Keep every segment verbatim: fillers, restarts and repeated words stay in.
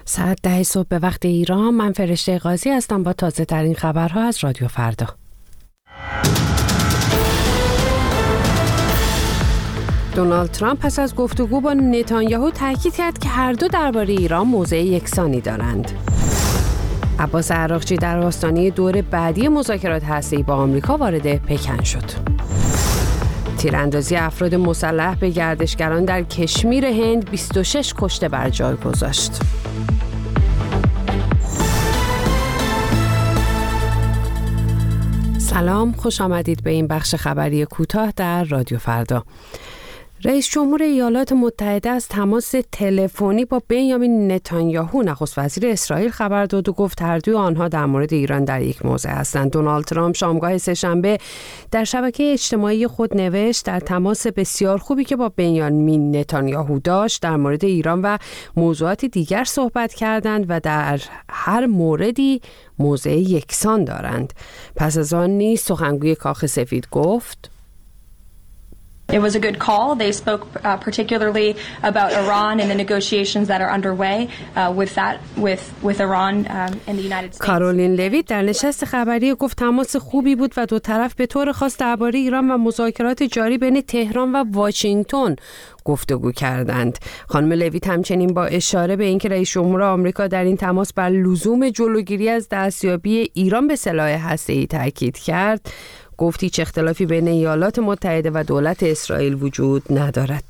ساعت ده صبح به وقت ایران. من فرشته قاضی هستم با تازه ترین خبرها از رادیو فردا. دونالد ترامپ پس از گفتگو با نتانیاهو تاکید کرد که هر دو درباره ایران موضع یکسانی دارند. عباس عراقچی در آستانه دور بعدی مذاکرات هسته‌ای با آمریکا وارد پکن شد. تیراندازی افراد مسلح به گردشگران در کشمیر هند بیست و شش کشته بر جای گذاشت. سلام، خوش آمدید به این بخش خبری کوتاه در رادیو فردا. رئیس جمهور ایالات متحده از تماس تلفنی با بنیامین نتانیاهو نخست وزیر اسرائیل خبر داد و گفت هر دوی آنها در مورد ایران در یک موضع هستند. دونالد ترامپ شامگاه سه‌شنبه در شبکه اجتماعی خود نوشت در تماس بسیار خوبی که با بنیامین نتانیاهو داشت در مورد ایران و موضوعات دیگر صحبت کردند و در هر موردی موضع یکسان دارند. پس از آن نیز سخنگوی کاخ سفید گفت It was a good call. They spoke uh, particularly about Iran and the negotiations that are underway uh, with that with with Iran um, in the United States. کارولین لویت در نشست خبری گفت تماس خوبی بود و دو طرف به طور خاص درباره ایران و مذاکرات جاری بین تهران و واشنگتن گفتگو کردند. خانم لویت همچنین با اشاره به اینکه رئیس جمهور آمریکا در این تماس بر لزوم جلوگیری از دستیابی ایران به سلاح هسته‌ای تاکید کرد. گفت هیچ اختلافی بین ایالات متحده و دولت اسرائیل وجود ندارد.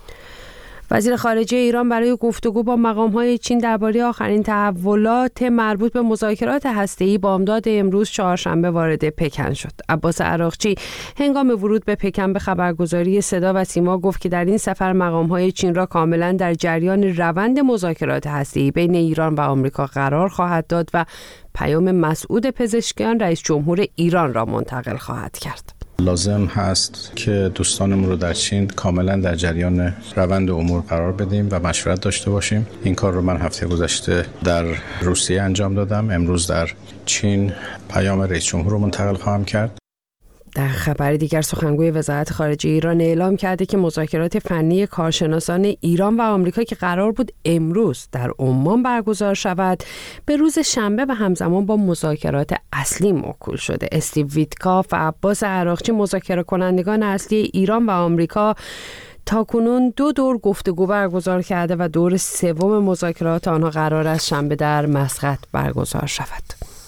وزیر خارجه ایران برای گفتگو با مقام‌های چین درباره آخرین تحولات مربوط به مذاکرات هسته‌ای بامداد امروز چهارشنبه وارد پکن شد. عباس عراقچی هنگام ورود به پکن به خبرگزاری صدا و سیما گفت که در این سفر مقام‌های چین را کاملاً در جریان روند مذاکرات هسته‌ای بین ایران و آمریکا قرار خواهد داد و پیام مسعود پزشکیان رئیس جمهور ایران را منتقل خواهد کرد. لازم هست که دوستانمون رو در چین کاملا در جریان روند امور قرار بدیم و مشورت داشته باشیم. این کار رو من هفته گذشته در روسیه انجام دادم. امروز در چین پیام رئیس جمهور رو منتقل خواهم کرد. در خبر دیگر سخنگوی وزارت خارجه ایران اعلام کرده که مذاکرات فنی کارشناسان ایران و آمریکا که قرار بود امروز در عمان برگزار شود به روز شنبه و همزمان با مذاکرات اصلی موکول شده. استیو ویتکاف و عباس عراقچی مذاکره کنندگان اصلی ایران و آمریکا تاکنون دو دور گفتگو برگزار کرده و دور سوم مذاکرات آنها قرار است شنبه در مسقط برگزار شود.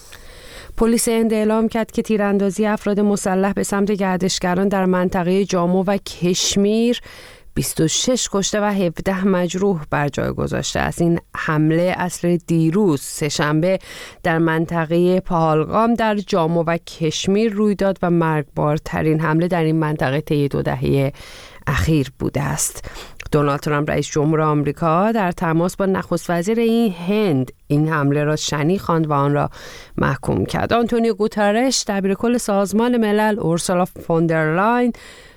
پلیس هند اعلام کرد که تیراندازی افراد مسلح به سمت گردشگران در منطقه جامو و کشمیر بیست و شش کشته و هفده مجروح بر جای گذاشته است. این حمله اصل دیروز سه‌شنبه در منطقه پهلگام در جامو و کشمیر روی داد و مرگبارترین حمله در این منطقه طی دو دهه اخیر بوده است. دونالد ترامپ رئیس جمهور آمریکا در تماس با نخست وزیر این هند این حمله را شنیع خواند و آن را محکوم کرد. آنتونیو گوتارش دبیرکل سازمان ملل، اورسولا فوندرلاین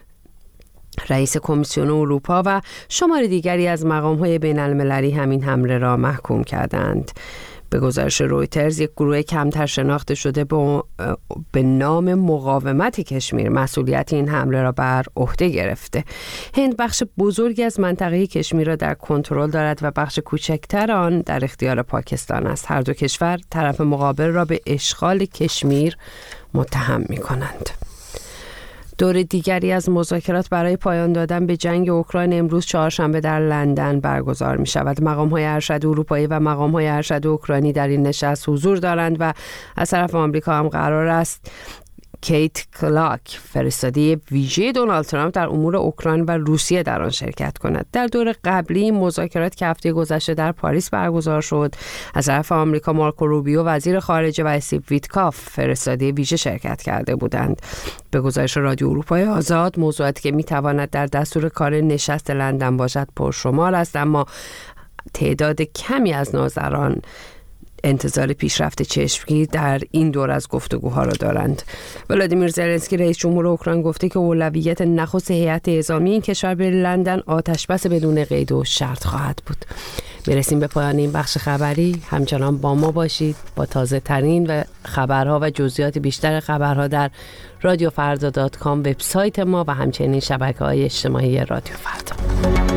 رئیس کمیسیون اروپا و شمار دیگری از مقام‌های بین‌المللی همین حمله را محکوم کردند. به گزارش رویترز یک گروه کمتر شناخته شده به نام مقاومت کشمیر مسئولیت این حمله را بر عهده گرفته. هند بخش بزرگی از منطقه کشمیر را در کنترل دارد و بخش کوچکتر آن در اختیار پاکستان است. هر دو کشور طرف مقابل را به اشغال کشمیر متهم می‌کنند. دور دیگری از مذاکرات برای پایان دادن به جنگ اوکراین امروز چهارشنبه در لندن برگزار می شود. مقام‌های ارشد اروپایی و مقام‌های ارشد اوکراینی در این نشست حضور دارند و از طرف آمریکا هم قرار است کیت کلاک فرستاده ویژه دونالد ترامپ در امور اوکراین و روسیه در آن شرکت کند. در دور قبلی مذاکرات که هفته گذشته در پاریس برگزار شد از طرف آمریکا مارکو روبیو وزیر خارجه و استیو ویتکاف فرستاده ویژه شرکت کرده بودند. به گزارش رادیو اروپای آزاد موضوعاتی که میتواند در دستور کار نشست لندن باشد پرشمار است، اما تعداد کمی از ناظران انتظار پیشرفت چشمگیر در این دور از گفتگوها را دارند. ولادیمیر زلنسکی رئیس جمهور اوکراین گفته که اولویت نخست هیئت اعزامی این کشور به لندن آتشبس بدون قید و شرط خواهد بود. برسیم به پایان این بخش خبری. همچنان با ما باشید با تازه ترین و خبرها و جزئیات بیشتر خبرها در رادیو فردا دات کام وبسایت ما و همچنین شبکه‌های اجتماعی رادیو فردا.